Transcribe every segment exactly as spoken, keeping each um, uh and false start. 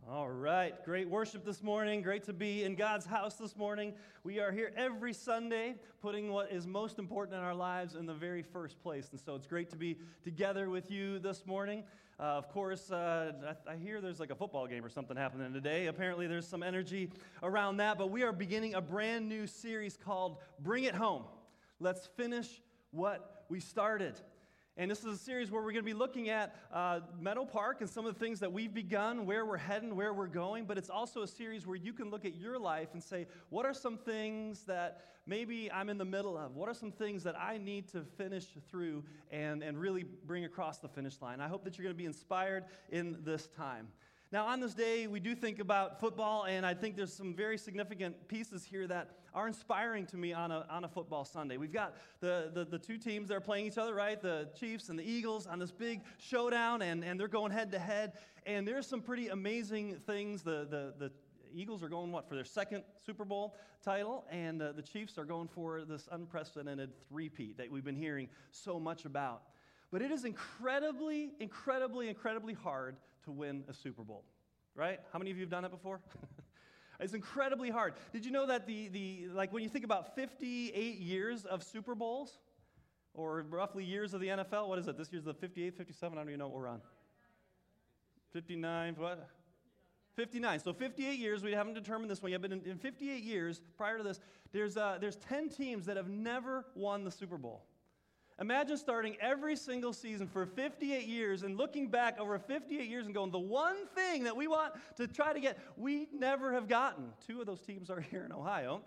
All right, great worship this morning. Great to be in God's house this morning. We are here every Sunday putting what is most important in our lives in the very first place. And so it's great to be together with you this morning. Uh, of course, uh, I, I hear there's like a football game or something happening today. Apparently there's some energy around that, but we are beginning a brand new series called Bring It Home. Let's finish what we started. And this is a series where we're going to be looking at uh, Meadow Park and some of the things that we've begun, where we're heading, where we're going. But it's also a series where you can look at your life and say, what are some things that maybe I'm in the middle of? What are some things that I need to finish through and, and really bring across the finish line? I hope that you're going to be inspired in this time. Now, on this day, we do think about football, and I think there's some very significant pieces here that are inspiring to me on a on a football Sunday. We've got the, the, the two teams that are playing each other, right? The Chiefs and the Eagles on this big showdown, and, and they're going head-to-head, and there's some pretty amazing things. The, the, the Eagles are going, what, for their second Super Bowl title, and uh, the Chiefs are going for this unprecedented three-peat that we've been hearing so much about. But it is incredibly, incredibly, incredibly hard to win a Super Bowl, right? How many of you have done it before? It's incredibly hard. Did you know that the, the like when you think about fifty-eight years of Super Bowls, or roughly years of the N F L, what is it? This year's the fifty-eight, fifty-seven, I don't even know what we're on. fifty-nine, what? fifty-nine. So fifty-eight years, we haven't determined this one yet, but in, in fifty-eight years prior to this, there's uh, there's ten teams that have never won the Super Bowl. Imagine starting every single season for fifty-eight years and looking back over fifty-eight years and going, the one thing that we want to try to get, we never have gotten. Two of those teams are here in Ohio.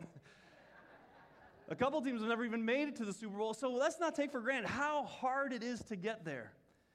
A couple teams have never even made it to the Super Bowl, so let's not take for granted how hard it is to get there.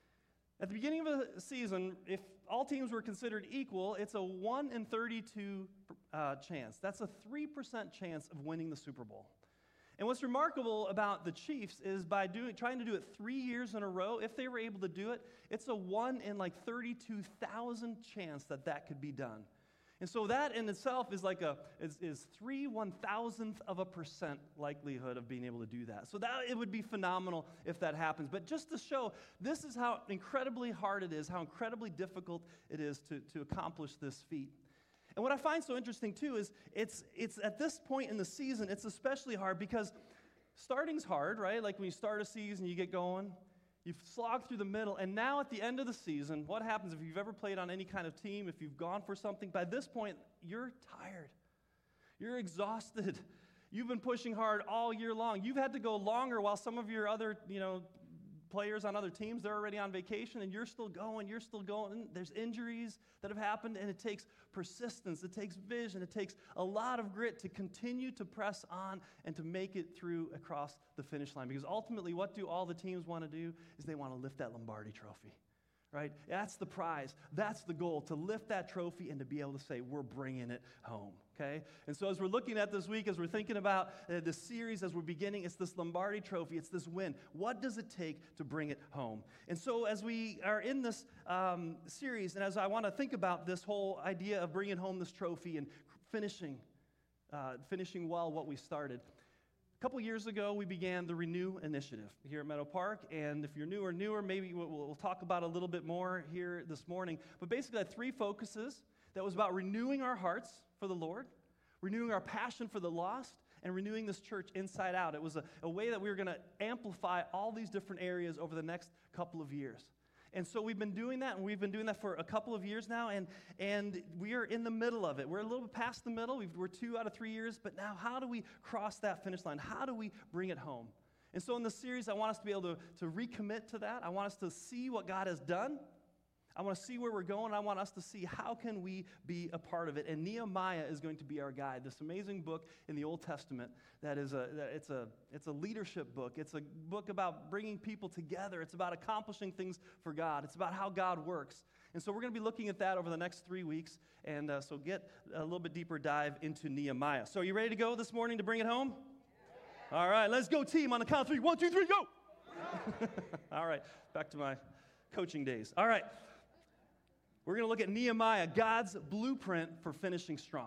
At the beginning of a season, if all teams were considered equal, it's a one in thirty-two uh, chance. That's a three percent chance of winning the Super Bowl. And what's remarkable about the Chiefs is by doing, trying to do it three years in a row, if they were able to do it, it's a one in like thirty-two thousand chance that that could be done. And so that in itself is like a, is, is three one thousandth of a percent likelihood of being able to do that. So that, it would be phenomenal if that happens. But just to show, this is how incredibly hard it is, how incredibly difficult it is to, to accomplish this feat. And what I find so interesting, too, is it's it's at this point in the season, it's especially hard because starting's hard, right? Like when you start a season, you get going, you slog through the middle, and now at the end of the season, what happens if you've ever played on any kind of team, if you've gone for something, by this point, you're tired. You're exhausted. You've been pushing hard all year long. You've had to go longer while some of your other, you know, players on other teams, they're already on vacation, and you're still going, you're still going. There's injuries that have happened, and it takes persistence, it takes vision, it takes a lot of grit to continue to press on and to make it through across the finish line. Because ultimately, what do all the teams want to do is they want to lift that Lombardi trophy, right? That's the prize. That's the goal, to lift that trophy and to be able to say, we're bringing it home, okay? And so as we're looking at this week, as we're thinking about uh, this series, as we're beginning, it's this Lombardi trophy, it's this win. What does it take to bring it home? And so as we are in this um, series, and as I want to think about this whole idea of bringing home this trophy and finishing, uh, finishing well what we started, a couple years ago, we began the Renew Initiative here at Meadow Park, and if you're new or newer, maybe we'll, we'll talk about it a little bit more here this morning. But basically, I had three focuses that was about renewing our hearts for the Lord, renewing our passion for the lost, and renewing this church inside out. It was a, a way that we were going to amplify all these different areas over the next couple of years. And so we've been doing that, and we've been doing that for a couple of years now, and, and we are in the middle of it. We're a little bit past the middle. We've, we're two out of three years, but now how do we cross that finish line? How do we bring it home? And so in this series, I want us to be able to, to recommit to that. I want us to see what God has done. I want to see where we're going. I want us to see how can we be a part of it. And Nehemiah is going to be our guide. This amazing book in the Old Testament that is a that it's a it's a leadership book. It's a book about bringing people together. It's about accomplishing things for God. It's about how God works. And so we're going to be looking at that over the next three weeks. And uh, so get a little bit deeper dive into Nehemiah. So are you ready to go this morning to bring it home? Yeah. All right, let's go, team. On the count of three. One, two, three, go. All right, back to my coaching days. All right. We're going to look at Nehemiah, God's blueprint for finishing strong.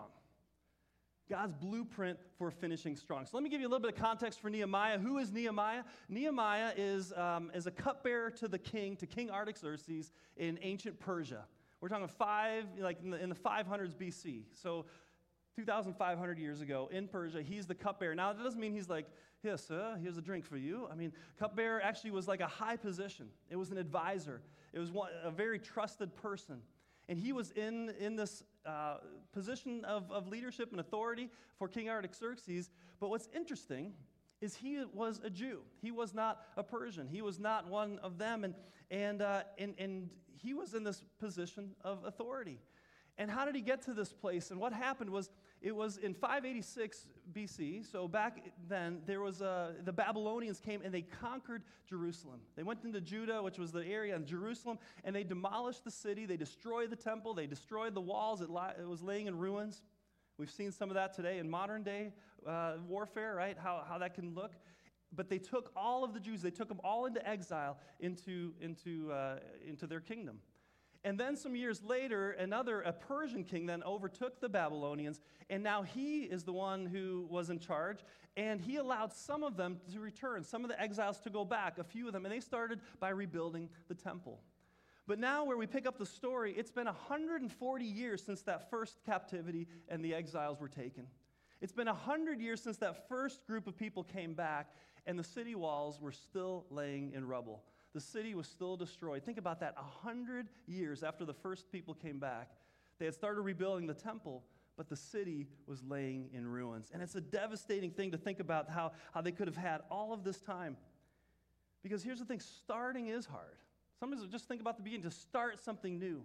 God's blueprint for finishing strong. So let me give you a little bit of context for Nehemiah. Who is Nehemiah? Nehemiah is, um, is a cupbearer to the king, to King Artaxerxes in ancient Persia. We're talking five, like in the, in the five hundreds B C. So two thousand five hundred years ago in Persia, he's the cupbearer. Now, that doesn't mean he's like, here, sir, here's a drink for you. I mean, cupbearer actually was like a high position. It was an advisor. It was one, a very trusted person. And he was in, in this uh, position of, of leadership and authority for King Artaxerxes. But what's interesting is he was a Jew. He was not a Persian. He was not one of them. And, and, uh, and, and he was in this position of authority. And how did he get to this place? And what happened was, it was in five eighty-six B C, so back then, there was a, the Babylonians came and they conquered Jerusalem. They went into Judah, which was the area in Jerusalem, and they demolished the city. They destroyed the temple. They destroyed the walls. It, li- it was laying in ruins. We've seen some of that today in modern day uh, warfare, right? How, how that can look. But they took all of the Jews, they took them all into exile into, into, uh, into their kingdom. And then some years later, another, a Persian king then overtook the Babylonians, and now he is the one who was in charge, and he allowed some of them to return, some of the exiles to go back, a few of them, and they started by rebuilding the temple. But now where we pick up the story, it's been one hundred forty years since that first captivity and the exiles were taken. It's been one hundred years since that first group of people came back, and the city walls were still laying in rubble. The city was still destroyed. Think about that. A hundred years after the first people came back, they had started rebuilding the temple, but the city was laying in ruins. And it's a devastating thing to think about how, how they could have had all of this time. Because here's the thing, starting is hard. Sometimes just think about the beginning, to start something new.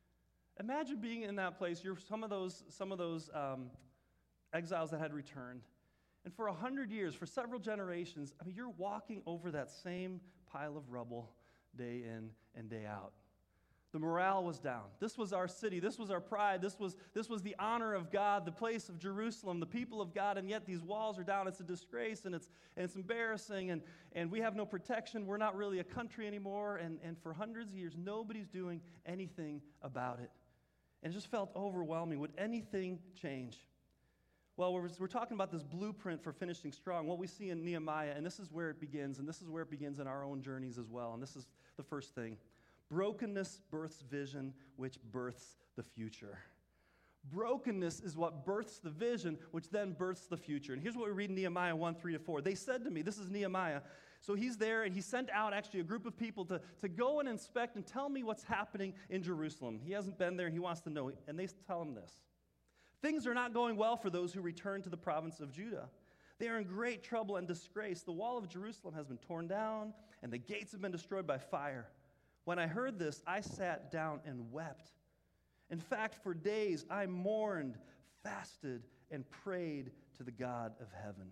Imagine being in that place. You're some of those, some of those um, exiles that had returned. And for a hundred years, for several generations, I mean, you're walking over that same pile of rubble day in and day out. The morale was down. This was our city. This was our pride. This was, this was the honor of God, the place of Jerusalem, the people of God, and yet these walls are down. It's a disgrace, and it's, and it's embarrassing, and, and we have no protection. We're not really a country anymore, and, and for hundreds of years, nobody's doing anything about it. And it just felt overwhelming. Would anything change? Well, we're, we're talking about this blueprint for finishing strong, what we see in Nehemiah, and this is where it begins, and this is where it begins in our own journeys as well, and this is the first thing. Brokenness births vision, which births the future. Brokenness is what births the vision, which then births the future. And here's what we read in Nehemiah one, three to four. They said to me, this is Nehemiah, so he's there, and he sent out actually a group of people to, to go and inspect and tell me what's happening in Jerusalem. He hasn't been there, and he wants to know, and they tell him this. Things are not going well for those who return to the province of Judah. They are in great trouble and disgrace. The wall of Jerusalem has been torn down, and the gates have been destroyed by fire. When I heard this, I sat down and wept. In fact, for days I mourned, fasted, and prayed to the God of heaven.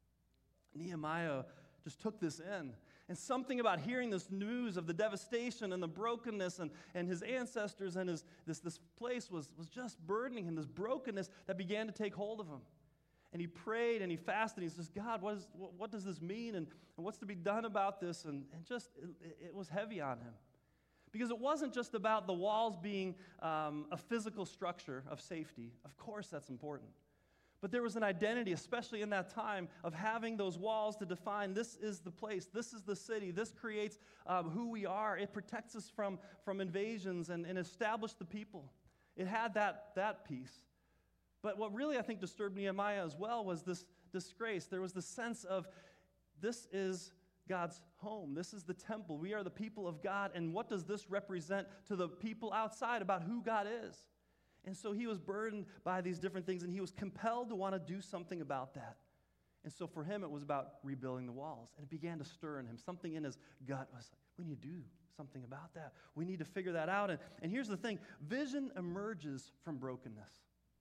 Nehemiah just took this in. And something about hearing this news of the devastation and the brokenness and, and his ancestors and his, this, this place was, was just burdening him, this brokenness that began to take hold of him. And he prayed and he fasted. And he says, God, what, is, what, what does this mean? And, and what's to be done about this? And, and just, it, it was heavy on him. Because it wasn't just about the walls being um, a physical structure of safety. Of course, that's important. But there was an identity, especially in that time, of having those walls to define this is the place, this is the city, this creates um, who we are. It protects us from, from invasions and, and established the people. It had that, that piece. But what really, I think, disturbed Nehemiah as well was this disgrace. There was the sense of this is God's home. This is the temple. We are the people of God. And what does this represent to the people outside about who God is? And so he was burdened by these different things, and he was compelled to want to do something about that. And so for him, it was about rebuilding the walls. And it began to stir in him. Something in his gut was like, we need to do something about that. We need to figure that out. And, and here's the thing. Vision emerges from brokenness.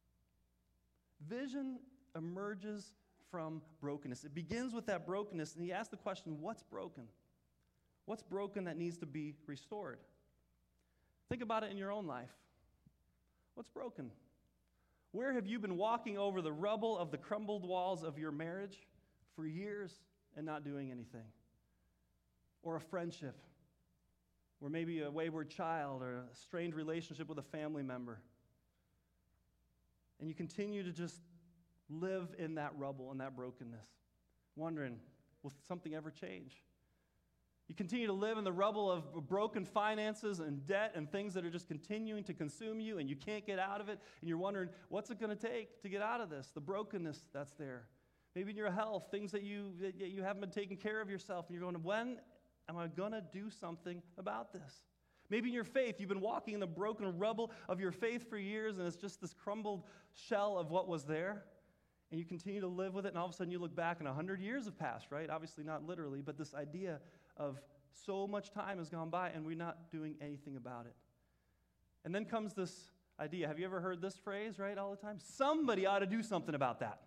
Vision emerges from brokenness. It begins with that brokenness, and he asked the question, what's broken? What's broken that needs to be restored? Think about it in your own life. What's broken? Where have you been walking over the rubble of the crumbled walls of your marriage for years and not doing anything? Or a friendship, or maybe a wayward child, or a strained relationship with a family member. And you continue to just live in that rubble and that brokenness, wondering, will something ever change? You continue to live in the rubble of broken finances and debt and things that are just continuing to consume you, and you can't get out of it, and you're wondering, what's it going to take to get out of this? The brokenness that's there. Maybe in your health, things that you, that you haven't been taking care of yourself, and you're going, when am I going to do something about this? Maybe in your faith, you've been walking in the broken rubble of your faith for years, and it's just this crumbled shell of what was there, and you continue to live with it, and all of a sudden you look back and a hundred years have passed, right? Obviously not literally, but this idea of so much time has gone by and we're not doing anything about it. And then comes this idea. Have you ever heard this phrase, right, all the time? Somebody ought to do something about that.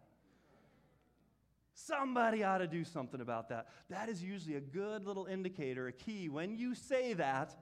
Somebody ought to do something about that. That is usually a good little indicator, a key, when you say that,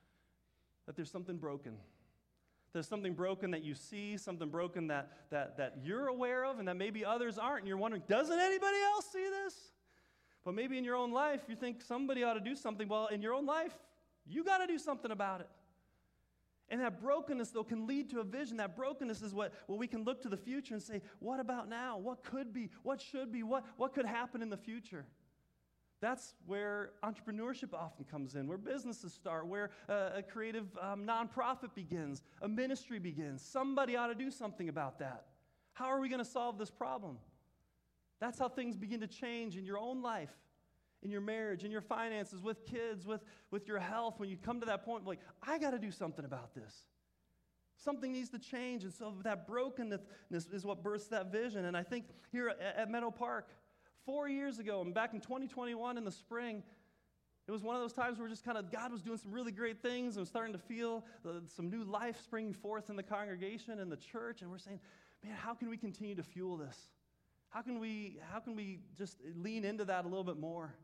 that there's something broken. There's something broken that you see, something broken that, that, that you're aware of and that maybe others aren't, and you're wondering, doesn't anybody else see this? But maybe in your own life, you think somebody ought to do something. Well, in your own life, you got to do something about it. And that brokenness, though, can lead to a vision. That brokenness is what, what we can look to the future and say, what about now? What could be? What should be? What, what could happen in the future? That's where entrepreneurship often comes in, where businesses start, where uh, a creative um, nonprofit begins, a ministry begins. Somebody ought to do something about that. How are we going to solve this problem? That's how things begin to change in your own life, in your marriage, in your finances, with kids, with, with your health. When you come to that point, like, I got to do something about this. Something needs to change. And so that brokenness is what births that vision. And I think here at, at Meadow Park, four years ago, and back in twenty twenty-one in the spring, it was one of those times where just kind of God was doing some really great things and starting to feel the, some new life springing forth in the congregation and the church. And we're saying, man, how can we continue to fuel this? How can we, how can we just lean into that a little bit more?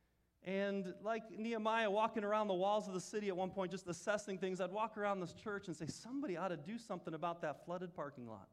And like Nehemiah walking around the walls of the city at one point, just assessing things, I'd walk around this church and say, somebody ought to do something about that flooded parking lot.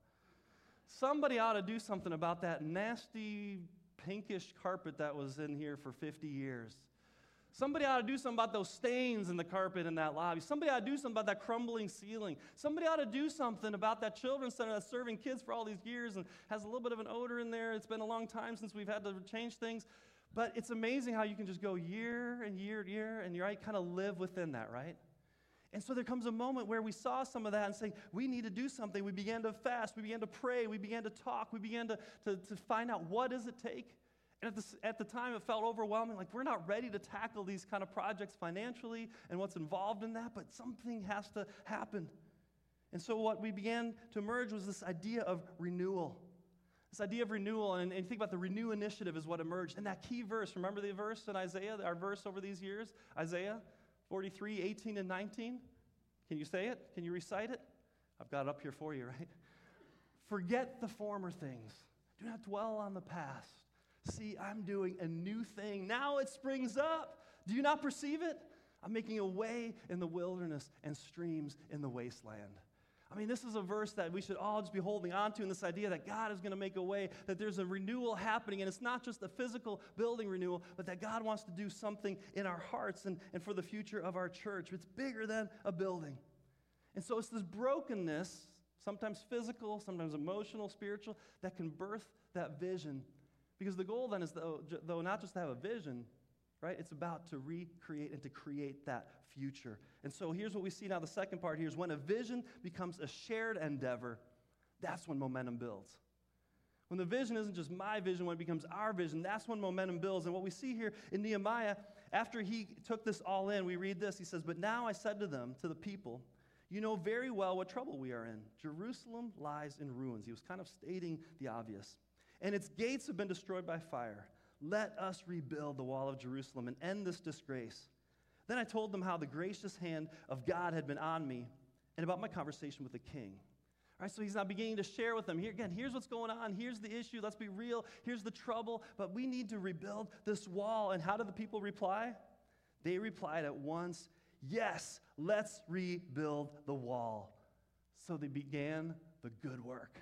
Somebody ought to do something about that nasty pinkish carpet that was in here for fifty years. Somebody ought to do something about those stains in the carpet in that lobby. Somebody ought to do something about that crumbling ceiling. Somebody ought to do something about that children's center that's serving kids for all these years and has a little bit of an odor in there. It's been a long time since we've had to change things. But it's amazing how you can just go year and year and year and you right, kind of live within that, right? And so there comes a moment where we saw some of that and saying, we need to do something. We began to fast. We began to pray. We began to talk. We began to, to, to find out what does it take. And at the, at the time, it felt overwhelming, like we're not ready to tackle these kind of projects financially and what's involved in that, but something has to happen. And so what we began to emerge was this idea of renewal. This idea of renewal, and, and think about the Renew Initiative is what emerged. And that key verse, remember the verse in Isaiah, our verse over these years? Isaiah forty-three, eighteen and nineteen? Can you say it? Can you recite it? I've got it up here for you, right? Forget the former things. Do not dwell on the past. See, I'm doing a new thing. Now it springs up. Do you not perceive it? I'm making a way in the wilderness and streams in the wasteland. I mean, this is a verse that we should all just be holding on to, in this idea that God is going to make a way, that there's a renewal happening, and it's not just a physical building renewal, but that God wants to do something in our hearts and, and for the future of our church. It's bigger than a building. And so it's this brokenness, sometimes physical, sometimes emotional, spiritual, that can birth that vision. Because the goal then is, though, though not just to have a vision, right? It's about to recreate and to create that future. And so here's what we see now. The second part here is when a vision becomes a shared endeavor, that's when momentum builds. When the vision isn't just my vision, when it becomes our vision, that's when momentum builds. And what we see here in Nehemiah, after he took this all in, we read this. He says, "But now I said to them, to the people, you know very well what trouble we are in. Jerusalem lies in ruins." He was kind of stating the obvious. "And its gates have been destroyed by fire. Let us rebuild the wall of Jerusalem and end this disgrace." Then I told them how the gracious hand of God had been on me and about my conversation with the king. All right, so he's now beginning to share with them. Here again, here's what's going on. Here's the issue. Let's be real. Here's the trouble. But we need to rebuild this wall. And how did the people reply? They replied at once, "Yes, let's rebuild the wall." So they began the good work.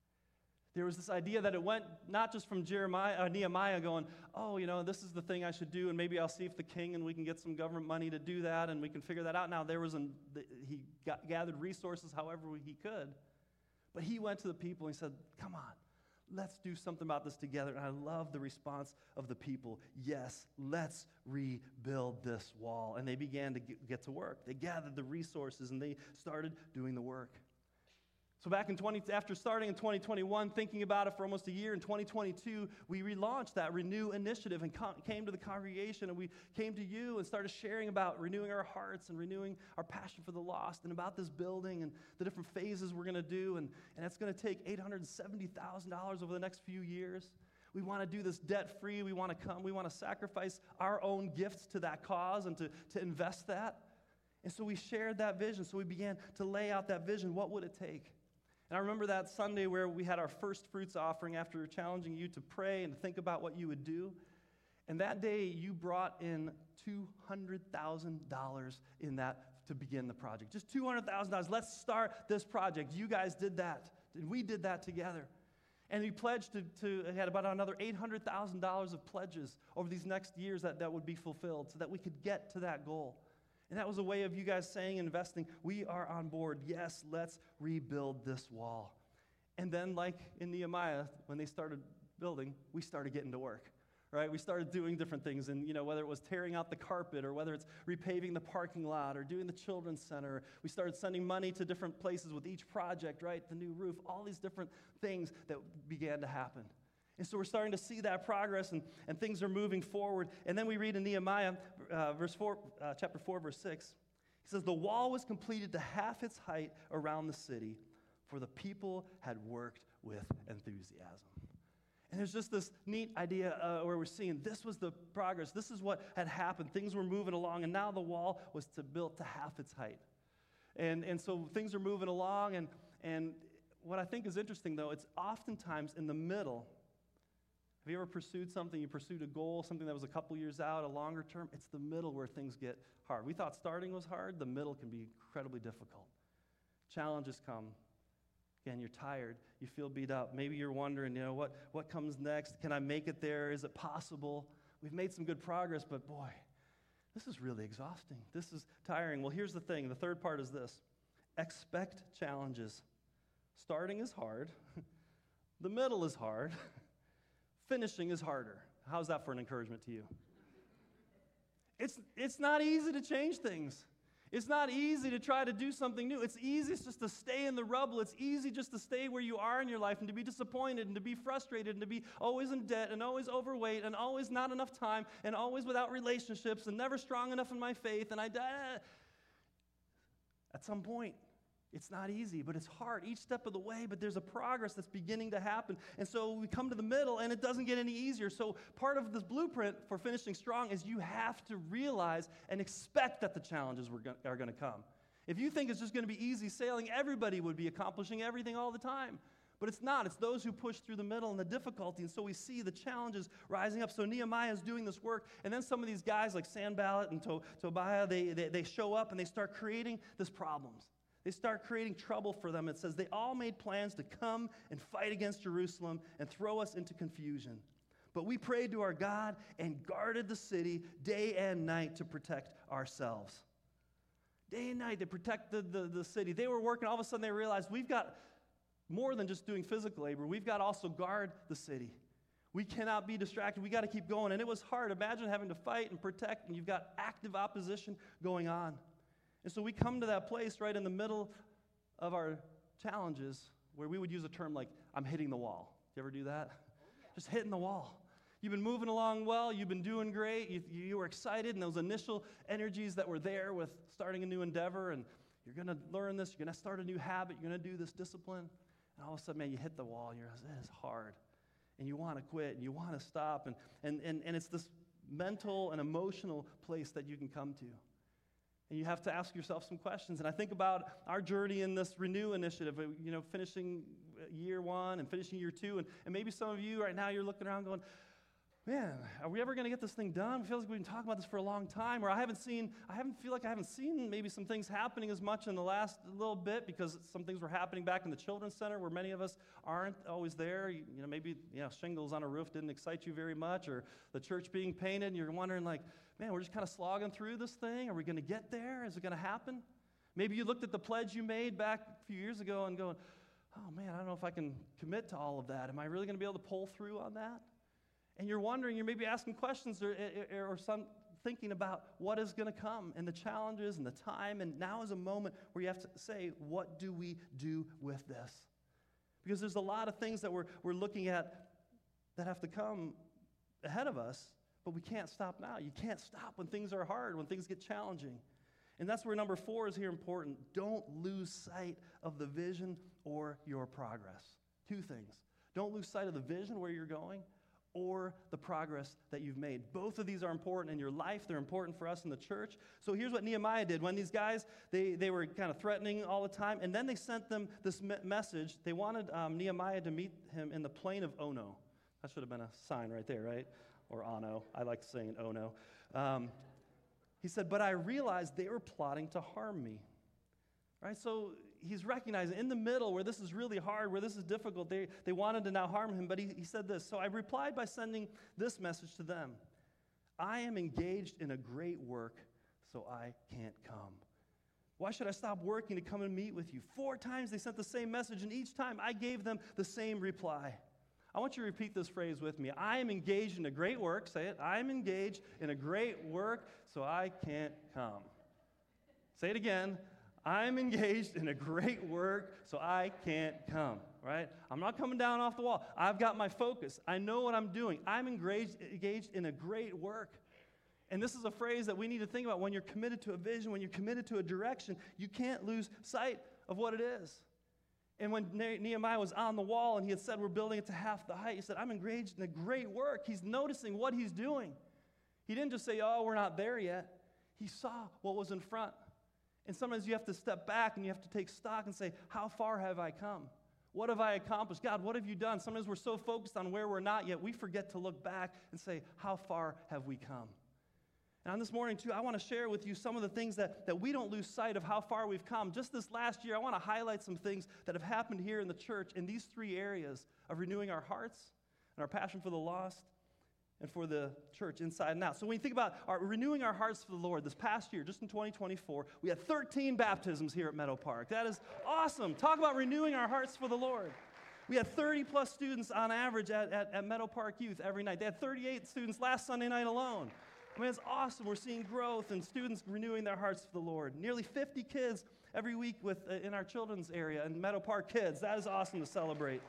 There was this idea that it went not just from Jeremiah, uh, Nehemiah going, oh, you know, this is the thing I should do, and maybe I'll see if the king and we can get some government money to do that, and we can figure that out. Now, there was an, he got, gathered resources however he could, but he went to the people and he said, come on, Let's do something about this together. And I love the response of the people. Yes, let's rebuild this wall. And they began to get to work. They gathered the resources and they started doing the work. So back in twenty, after starting in twenty twenty-one, thinking about it for almost a year, in twenty twenty-two, we relaunched that Renew initiative and co- came to the congregation, and we came to you and started sharing about renewing our hearts and renewing our passion for the lost and about this building and the different phases we're going to do. And, and it's going to take eight hundred seventy thousand dollars over the next few years. We want to do this debt-free. We want to come. We want to sacrifice our own gifts to that cause and to, to invest that. And so we shared that vision. So we began to lay out that vision. What would it take? And I remember that Sunday where we had our first fruits offering after challenging you to pray and to think about what you would do. And that day, you brought in two hundred thousand dollars in that to begin the project. Just two hundred thousand dollars. Let's start this project. You guys did that. And we did that together. And we pledged to, to had about another eight hundred thousand dollars of pledges over these next years that, that would be fulfilled so that we could get to that goal. And that was a way of you guys saying, investing, we are on board. Yes, let's rebuild this wall. And then, like in Nehemiah, when they started building, we started getting to work, right? We started doing different things. And, you know, whether it was tearing out the carpet or whether it's repaving the parking lot or doing the children's center, we started sending money to different places with each project, right? The new roof, all these different things that began to happen. And so we're starting to see that progress, and, and things are moving forward. And then we read in Nehemiah, uh, verse four, uh, chapter four, verse six. He says, the wall was completed to half its height around the city, for the people had worked with enthusiasm. And there's just this neat idea uh, where we're seeing this was the progress. This is what had happened. Things were moving along, and now the wall was to built to half its height. And, and so things are moving along, and, and what I think is interesting, though, it's oftentimes in the middle. Have you ever pursued something, you pursued a goal, something that was a couple years out, a longer term? It's the middle where things get hard. We thought starting was hard. The middle can be incredibly difficult. Challenges come. Again, you're tired. You feel beat up. Maybe you're wondering, you know, what, what comes next? Can I make it there? Is it possible? We've made some good progress, but boy, this is really exhausting. This is tiring. Well, here's the thing. The third part is this. Expect challenges. Starting is hard. The middle is hard. Finishing is harder. How's that for an encouragement to you? It's, it's not easy to change things. It's not easy to try to do something new. It's easy just to stay in the rubble. It's easy just to stay where you are in your life and to be disappointed and to be frustrated and to be always in debt and always overweight and always not enough time and always without relationships and never strong enough in my faith. And I die. At some point, it's not easy, but it's hard each step of the way, but there's a progress that's beginning to happen. And so we come to the middle, and it doesn't get any easier. So part of this blueprint for finishing strong is you have to realize and expect that the challenges were go- are going to come. If you think it's just going to be easy sailing, everybody would be accomplishing everything all the time. But it's not. It's those who push through the middle and the difficulty. And so we see the challenges rising up. So Nehemiah is doing this work. And then some of these guys like Sanballat and to- Tobiah, they, they, they show up and they start creating these problems. They start creating trouble for them. It says they all made plans to come and fight against Jerusalem and throw us into confusion. But we prayed to our God and guarded the city day and night to protect ourselves. Day and night, they protected the, the city. They were working. All of a sudden, they realized we've got more than just doing physical labor. We've got to also guard the city. We cannot be distracted. We got to keep going. And it was hard. Imagine having to fight and protect, and you've got active opposition going on. And so we come to that place right in the middle of our challenges where we would use a term like, I'm hitting the wall. Do you ever do that? Just hitting the wall. You've been moving along well. You've been doing great. You, you were excited, and those initial energies that were there with starting a new endeavor, and you're going to learn this. You're going to start a new habit. You're going to do this discipline. And all of a sudden, man, you hit the wall, and you're like, this is hard. And you want to quit, and you want to stop. And, and, and, and it's this mental and emotional place that you can come to. And you have to ask yourself some questions. And I think about our journey in this Renew initiative, you know, finishing year one and finishing year two. And, and maybe some of you right now, you're looking around going, man, are we ever going to get this thing done? It feels like we've been talking about this for a long time. Or I haven't seen, I haven't feel like I haven't seen maybe some things happening as much in the last little bit because some things were happening back in the children's center where many of us aren't always there. You, you know, maybe you know, shingles on a roof didn't excite you very much, or the church being painted, and you're wondering like, man, we're just kind of slogging through this thing. Are we going to get there? Is it going to happen? Maybe you looked at the pledge you made back a few years ago and going, oh man, I don't know if I can commit to all of that. Am I really going to be able to pull through on that? And you're wondering, you're maybe asking questions or, or, or some thinking about what is going to come and the challenges and the time. And now is a moment where you have to say, what do we do with this? Because there's a lot of things that we're, we're looking at that have to come ahead of us, but we can't stop now. You can't stop when things are hard, when things get challenging. And that's where number four is here important. Don't lose sight of the vision or your progress. Two things. Don't lose sight of the vision where you're going or the progress that you've made. Both of these are important in your life. They're important for us in the church. So here's what Nehemiah did. When these guys, they, they were kind of threatening all the time, and then they sent them this me- message. They wanted um, Nehemiah to meet him in the plain of Ono. That should have been a sign right there, right? Or Ono. I like saying Ono. Um, he said, but I realized they were plotting to harm me. Right? So he's recognizing in the middle where this is really hard, where this is difficult, they, they wanted to now harm him, but he, he said this. So I replied by sending this message to them. I am engaged in a great work, so I can't come. Why should I stop working to come and meet with you? Four times they sent the same message, and each time I gave them the same reply. I want you to repeat this phrase with me. I am engaged in a great work. Say it. I am engaged in a great work, so I can't come. Say it again. I'm engaged in a great work, so I can't come, right? I'm not coming down off the wall. I've got my focus. I know what I'm doing. I'm engaged, engaged in a great work. And this is a phrase that we need to think about when you're committed to a vision, when you're committed to a direction. You can't lose sight of what it is. And when Nehemiah was on the wall and he had said, we're building it to half the height, he said, I'm engaged in a great work. He's noticing what he's doing. He didn't just say, oh, we're not there yet. He saw what was in front. And sometimes you have to step back and you have to take stock and say, how far have I come? What have I accomplished? God, what have you done? Sometimes we're so focused on where we're not yet, we forget to look back and say, how far have we come? And on this morning, too, I want to share with you some of the things that, that we don't lose sight of how far we've come. Just this last year, I want to highlight some things that have happened here in the church in these three areas of renewing our hearts and our passion for the lost and for the church inside and out. So when you think about our, renewing our hearts for the Lord, this past year, just in twenty twenty-four, we had thirteen baptisms here at Meadow Park. That is awesome. Talk about renewing our hearts for the Lord. We had thirty plus students on average at, at, at Meadow Park Youth every night. They had thirty-eight students last Sunday night alone. I mean, it's awesome. We're seeing growth and students renewing their hearts for the Lord. Nearly fifty kids every week with uh, in our children's area in Meadow Park Kids. That is awesome to celebrate.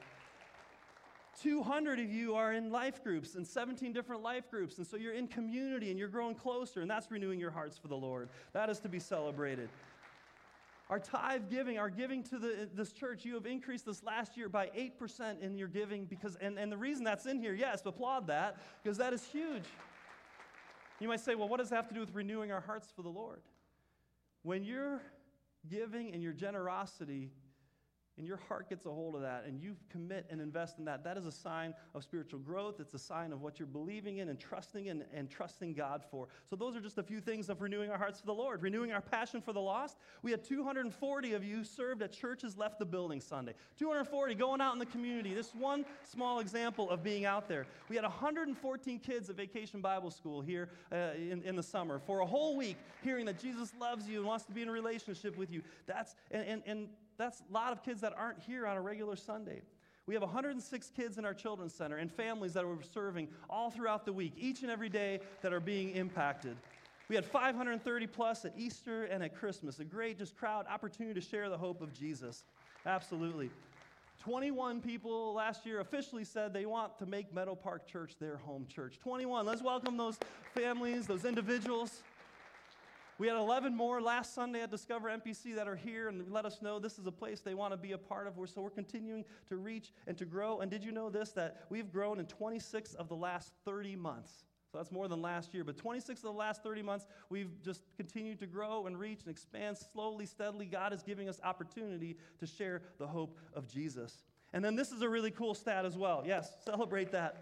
two hundred of you are in life groups, in seventeen different life groups, and so you're in community and you're growing closer, and that's renewing your hearts for the Lord. That is to be celebrated. Our tithe giving, our giving to the, this church, you have increased this last year by eight percent in your giving, because, and, and the reason that's in here, yes, applaud that, because that is huge. You might say, well, what does that have to do with renewing our hearts for the Lord? When your giving and your generosity and your heart gets a hold of that, and you commit and invest in that, that is a sign of spiritual growth. It's a sign of what you're believing in and trusting in and trusting God for. So those are just a few things of renewing our hearts for the Lord. Renewing our passion for the lost. We had two hundred forty of you served at Churches Left the Building Sunday. two hundred forty going out in the community. This is one small example of being out there. We had one hundred fourteen kids at Vacation Bible School here uh, in, in the summer for a whole week, hearing that Jesus loves you and wants to be in a relationship with you. That's, and, and, and That's a lot of kids that aren't here on a regular Sunday. We have one hundred six kids in our children's center and families that we're serving all throughout the week, each and every day that are being impacted. We had five hundred thirty plus at Easter and at Christmas, a great just crowd opportunity to share the hope of Jesus. Absolutely. twenty-one people last year officially said they want to make Meadow Park Church their home church. twenty-one. Let's welcome those families, those individuals. We had eleven more last Sunday at Discover M P C that are here and let us know this is a place they want to be a part of. So we're continuing to reach and to grow. And did you know this, that we've grown in twenty-six of the last thirty months? So that's more than last year. But twenty-six of the last thirty months, we've just continued to grow and reach and expand slowly, steadily. God is giving us opportunity to share the hope of Jesus. And then this is a really cool stat as well. Yes, celebrate that.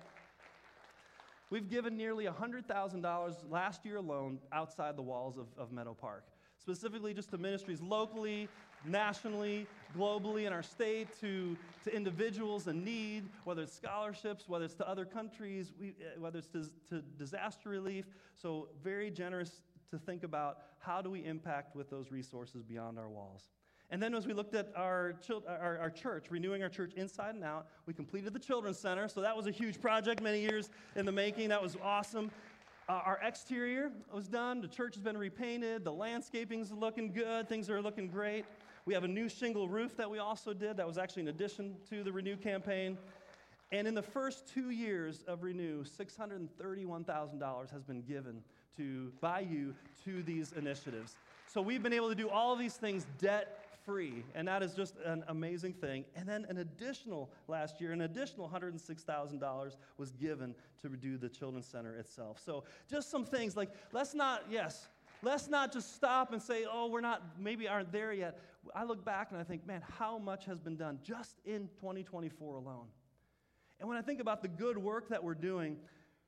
We've given nearly one hundred thousand dollars last year alone outside the walls of, of Meadow Park, specifically just to ministries locally, nationally, globally in our state, to, to individuals in need, whether it's scholarships, whether it's to other countries, we, whether it's to, to disaster relief. So very generous to think about how do we impact with those resources beyond our walls. And then as we looked at our, chil- our, our church, renewing our church inside and out, we completed the Children's Center. So that was a huge project, many years in the making. That was awesome. Uh, our exterior was done. The church has been repainted. The landscaping's looking good. Things are looking great. We have a new shingle roof that we also did. That was actually in addition to the Renew campaign. And in the first two years of Renew, six hundred thirty-one thousand dollars has been given to by you to these initiatives. So we've been able to do all of these things debt-free, and that is just an amazing thing. And then an additional, last year, an additional one hundred six thousand dollars was given to do the Children's Center itself. So just some things like, let's not, yes, let's not just stop and say, oh, we're not, maybe aren't there yet. I look back and I think, man, how much has been done just in twenty twenty-four alone? And when I think about the good work that we're doing,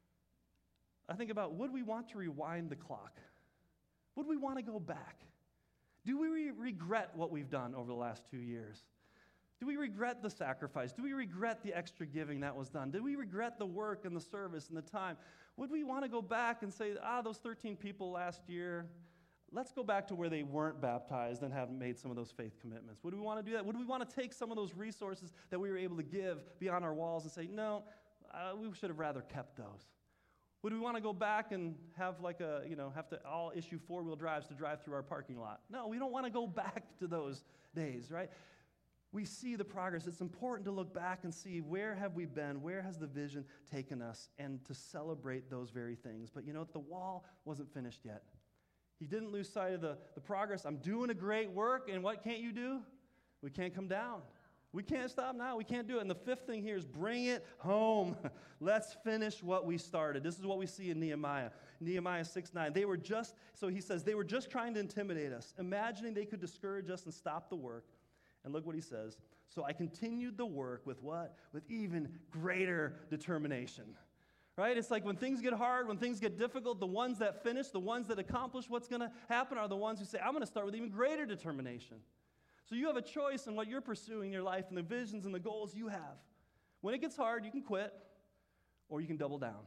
I think about, would we want to rewind the clock? Would we want to go back? Do we re- regret what we've done over the last two years? Do we regret the sacrifice? Do we regret the extra giving that was done? Do we regret the work and the service and the time? Would we want to go back and say, ah, those thirteen people last year, let's go back to where they weren't baptized and have made some of those faith commitments? Would we want to do that? Would we want to take some of those resources that we were able to give beyond our walls and say, no, uh, we should have rather kept those? Would we want to go back and have like a, you know, have to all issue four-wheel drives to drive through our parking lot? No, we don't want to go back to those days, right? We see the progress. It's important to look back and see where have we been, where has the vision taken us, and to celebrate those very things. But you know, the wall wasn't finished yet. He didn't lose sight of the, the progress. I'm doing a great work, and what can't you do? We can't come down. We can't stop now. We can't do it. And the fifth thing here is bring it home. Let's finish what we started. This is what we see in Nehemiah. Nehemiah six nine. They were just, so he says, they were just trying to intimidate us, imagining they could discourage us and stop the work. And look what he says. So I continued the work with what? With even greater determination. Right? It's like when things get hard, when things get difficult, the ones that finish, the ones that accomplish what's going to happen are the ones who say, I'm going to start with even greater determination. So you have a choice in what you're pursuing in your life and the visions and the goals you have. When it gets hard, you can quit or you can double down.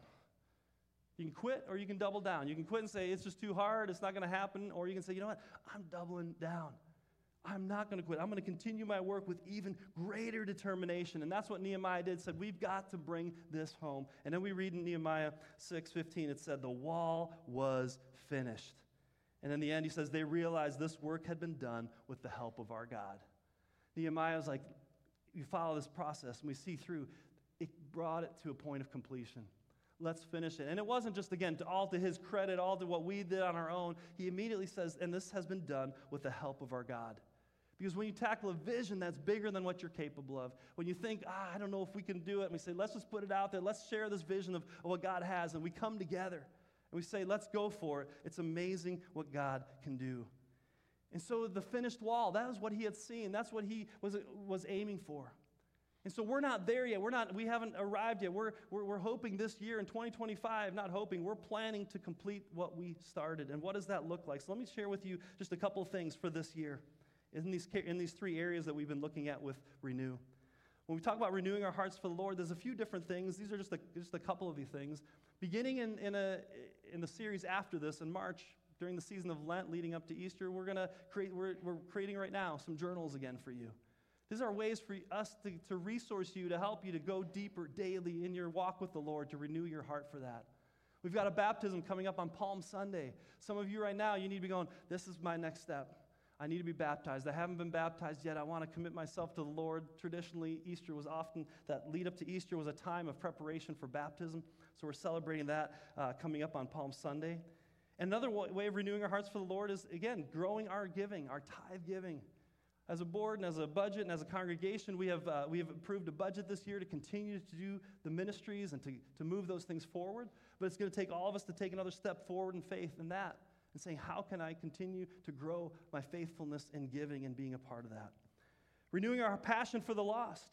You can quit or you can double down. You can quit and say, it's just too hard, it's not going to happen. Or you can say, you know what, I'm doubling down. I'm not going to quit. I'm going to continue my work with even greater determination. And that's what Nehemiah did, said, we've got to bring this home. And then we read in Nehemiah six fifteen, it said, the wall was finished. And in the end, he says, they realized this work had been done with the help of our God. Nehemiah was like, you follow this process, and we see through, it brought it to a point of completion. Let's finish it. And it wasn't just, again, to all to his credit, all to what we did on our own. He immediately says, and this has been done with the help of our God. Because when you tackle a vision that's bigger than what you're capable of, when you think, ah, I don't know if we can do it, and we say, let's just put it out there, let's share this vision of, of what God has, and we come together, and we say, let's go for it. It's amazing what God can do. And so the finished wall, that is what he had seen. That's what he was, was aiming for. And so we're not there yet. We're not, we haven't arrived yet. We're, we're, we're hoping this year in twenty twenty-five, not hoping, we're planning to complete what we started. And what does that look like? So let me share with you just a couple of things for this year in these, in these three areas that we've been looking at with Renew. When we talk about renewing our hearts for the Lord, there's a few different things. These are just a, just a couple of these things. Beginning in, in, a, in the series after this, in March, during the season of Lent leading up to Easter, we're going to create, we're, we're creating right now some journals again for you. These are ways for us to, to resource you, to help you to go deeper daily in your walk with the Lord, to renew your heart for that. We've got a baptism coming up on Palm Sunday. Some of you right now, you need to be going, this is my next step. I need to be baptized. I haven't been baptized yet. I want to commit myself to the Lord. Traditionally, Easter was often, that lead up to Easter was a time of preparation for baptism. So we're celebrating that uh, coming up on Palm Sunday. And another way of renewing our hearts for the Lord is, again, growing our giving, our tithe giving. As a board and as a budget and as a congregation, we have uh, we have approved a budget this year to continue to do the ministries and to, to move those things forward. But it's going to take all of us to take another step forward in faith in that and saying, how can I continue to grow my faithfulness in giving and being a part of that? Renewing our passion for the lost.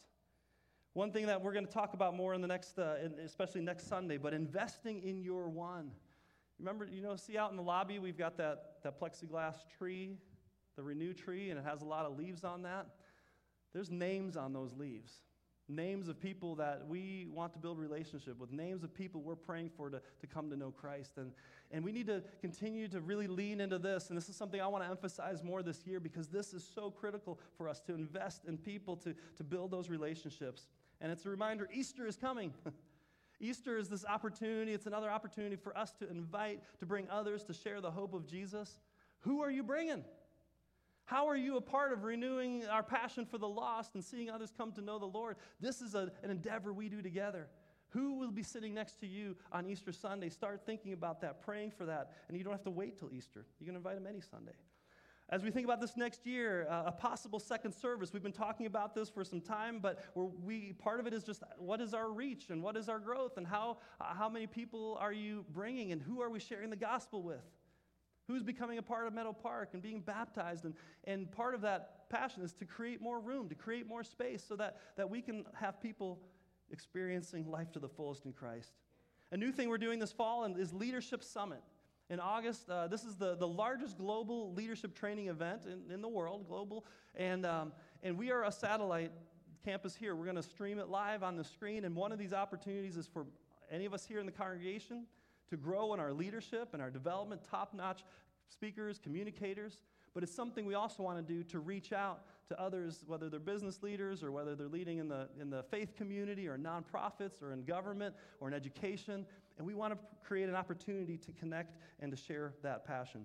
One thing that we're going to talk about more in the next, uh, in, especially next Sunday, but investing in your one. Remember, you know, see out in the lobby, we've got that, that plexiglass tree, the Renew tree, and it has a lot of leaves on that. There's names on those leaves. names of people that we want to build relationship with, names of people we're praying for to, to come to know Christ. And, and we need to continue to really lean into this. And this is something I want to emphasize more this year because this is so critical for us to invest in people to, to build those relationships. And it's a reminder, Easter is coming. Easter is this opportunity. It's another opportunity for us to invite, to bring others, to share the hope of Jesus. Who are you bringing? How are you a part of renewing our passion for the lost and seeing others come to know the Lord? This is a, an endeavor we do together. Who will be sitting next to you on Easter Sunday? Start thinking about that, praying for that, and you don't have to wait till Easter. You can invite them any Sunday. As we think about this next year, uh, a possible second service, we've been talking about this for some time, but we're, we part of it is just what is our reach and what is our growth and how, uh, how many people are you bringing and who are we sharing the gospel with? Who's becoming a part of Meadow Park and being baptized? And, and part of that passion is to create more room, to create more space so that, that we can have people experiencing life to the fullest in Christ. A new thing we're doing this fall is Leadership Summit. In August, uh, this is the, the largest global leadership training event in, in the world, global. And, um, and we are a satellite campus here. We're going to stream it live on the screen. And one of these opportunities is for any of us here in the congregation to grow in our leadership and our development, top-notch speakers, communicators. But it's something we also want to do to reach out to others, whether they're business leaders or whether they're leading in the, in the faith community or nonprofits or in government or in education. And we want to create an opportunity to connect and to share that passion.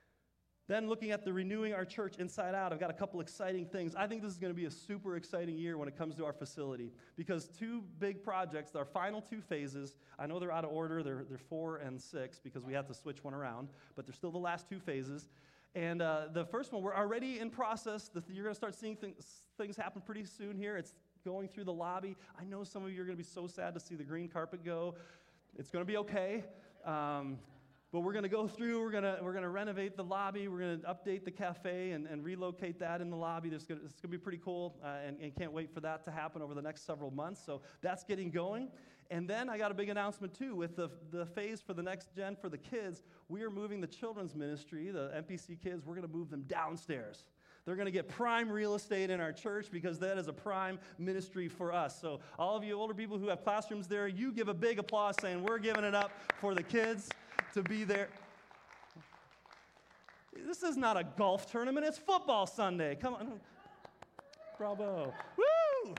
Then looking at the renewing our church inside out, I've got a couple exciting things. I think this is going to be a super exciting year when it comes to our facility because two big projects, our final two phases, I know they're out of order, they're, they're four and six because we have to switch one around, but they're still the last two phases. And uh, the first one, we're already in process. The, you're going to start seeing things, things happen pretty soon here. It's going through the lobby. I know some of you are going to be so sad to see the green carpet go. It's going to be okay. Um, But we're going to go through, we're going to we're going to renovate the lobby, we're going to update the cafe and, and relocate that in the lobby. There's gonna, it's going to be pretty cool, uh, and, and can't wait for that to happen over the next several months. So that's getting going. And then I got a big announcement, too, with the, the phase for the next gen for the kids. We are moving the children's ministry, the M P C kids, we're going to move them downstairs. They're going to get prime real estate in our church because that is a prime ministry for us. So all of you older people who have classrooms there, you give a big applause saying we're giving it up for the kids to be there. This is not a golf tournament, it's football Sunday. Come on. Bravo. Woo!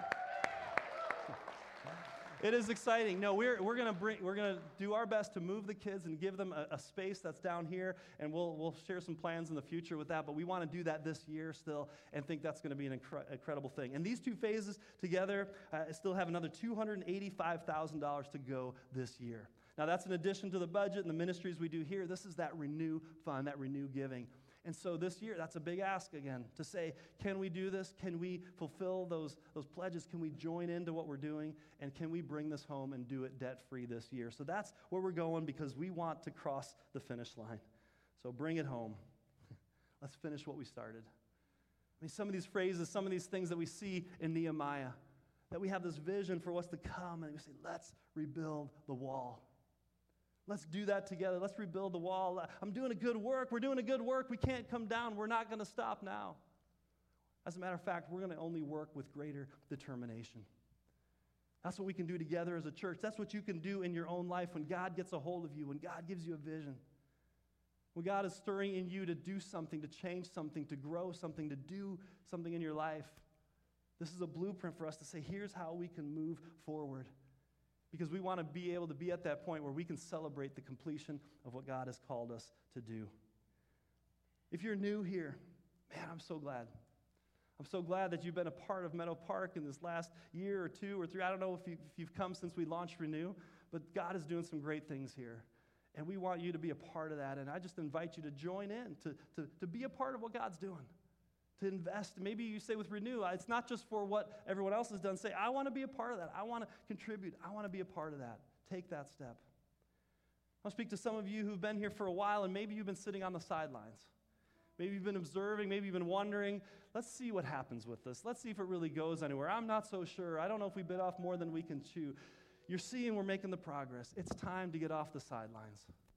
It is exciting. No, we're we're gonna bring we're gonna do our best to move the kids and give them a, a space that's down here, and we'll we'll share some plans in the future with that. But we want to do that this year still, and think that's going to be an incre- incredible thing. And these two phases together uh, still have another two hundred eighty-five thousand dollars to go this year. Now that's in addition to the budget and the ministries we do here. This is that renew fund, that renew giving. And so this year, that's a big ask again, to say, can we do this? Can we fulfill those, those pledges? Can we join into what we're doing? And can we bring this home and do it debt-free this year? So that's where we're going because we want to cross the finish line. So bring it home. Let's finish what we started. I mean, some of these phrases, some of these things that we see in Nehemiah, that we have this vision for what's to come, and we say, let's rebuild the wall. Let's do that together. Let's rebuild the wall. I'm doing a good work. We're doing a good work. We can't come down. We're not going to stop now. As a matter of fact, we're going to only work with greater determination. That's what we can do together as a church. That's what you can do in your own life when God gets a hold of you, when God gives you a vision. When God is stirring in you to do something, to change something, to grow something, to do something in your life. This is a blueprint for us to say, here's how we can move forward. Because we want to be able to be at that point where we can celebrate the completion of what God has called us to do. If you're new here, man, I'm so glad. I'm so glad that you've been a part of Meadow Park in this last year or two or three. I don't know if, you, if you've come since we launched Renew, but God is doing some great things here. And we want you to be a part of that. And I just invite you to join in, to, to, to be a part of what God's doing. To invest. Maybe you say with Renew, it's not just for what everyone else has done. Say, I want to be a part of that. I want to contribute. I want to be a part of that. Take that step. I'll speak to some of you who've been here for a while, and maybe you've been sitting on the sidelines. Maybe you've been observing. Maybe you've been wondering, let's see what happens with this. Let's see if it really goes anywhere. I'm not so sure. I don't know if we bit off more than we can chew. You're seeing we're making the progress. It's time to get off the sidelines.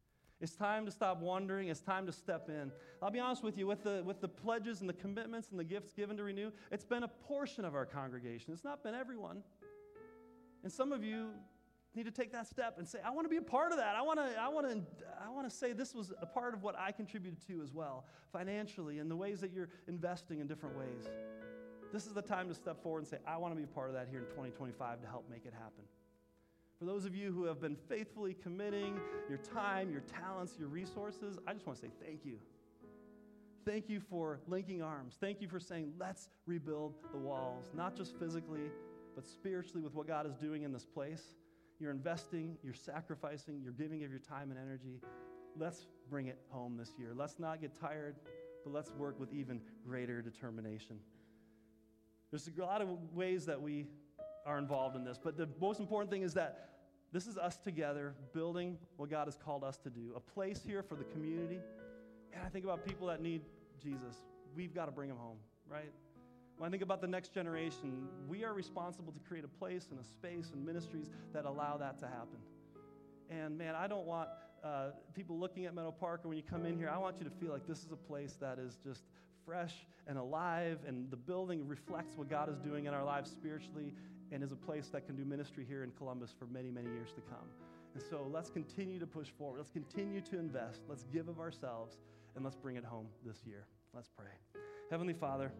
It's time to stop wondering. It's time to step in. I'll be honest with you, with the, with the pledges and the commitments and the gifts given to Renew, it's been a portion of our congregation. It's not been everyone. And some of you need to take that step and say, I want to be a part of that. I want to, I want to, I want to say this was a part of what I contributed to as well, financially, and the ways that you're investing in different ways. This is the time to step forward and say, I want to be a part of that here in twenty twenty-five to help make it happen. For those of you who have been faithfully committing your time, your talents, your resources, I just want to say thank you. Thank you for linking arms. Thank you for saying, let's rebuild the walls, not just physically, but spiritually with what God is doing in this place. You're investing, you're sacrificing, you're giving of your time and energy. Let's bring it home this year. Let's not get tired, but let's work with even greater determination. There's a lot of ways that we are involved in this, but the most important thing is that this is us together building what God has called us to do, a place here for the community. And I think about people that need Jesus. We've got to bring them home, right? When I think about the next generation, we are responsible to create a place and a space and ministries that allow that to happen. And man, I don't want uh, people looking at Meadow Park, or when you come in here, I want you to feel like this is a place that is just fresh and alive, and the building reflects what God is doing in our lives spiritually, and is a place that can do ministry here in Columbus for many, many years to come. And so let's continue to push forward. Let's continue to invest. Let's give of ourselves, and let's bring it home this year. Let's pray. Heavenly Father,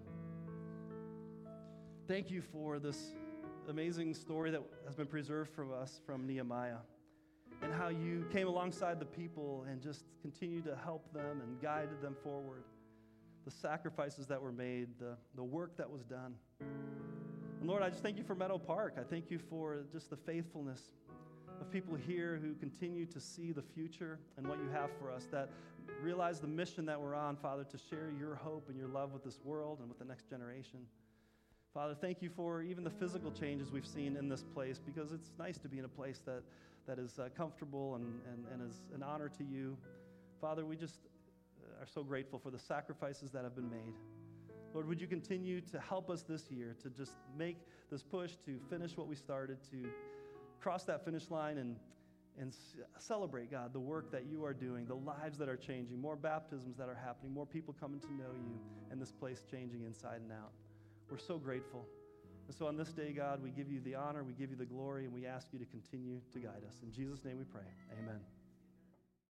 thank you for this amazing story that has been preserved for us from Nehemiah, and how you came alongside the people and just continued to help them and guided them forward. The sacrifices that were made, the, the work that was done. And Lord, I just thank you for Meadow Park. I thank you for just the faithfulness of people here who continue to see the future and what you have for us, that realize the mission that we're on, Father, to share your hope and your love with this world and with the next generation. Father, thank you for even the physical changes we've seen in this place, because it's nice to be in a place that, that is uh, comfortable and, and, and is an honor to you. Father, we just are so grateful for the sacrifices that have been made. Lord, would you continue to help us this year to just make this push to finish what we started, to cross that finish line and, and celebrate, God, the work that you are doing, the lives that are changing, more baptisms that are happening, more people coming to know you, and this place changing inside and out. We're so grateful. And so on this day, God, we give you the honor, we give you the glory, and we ask you to continue to guide us. In Jesus' name we pray. Amen.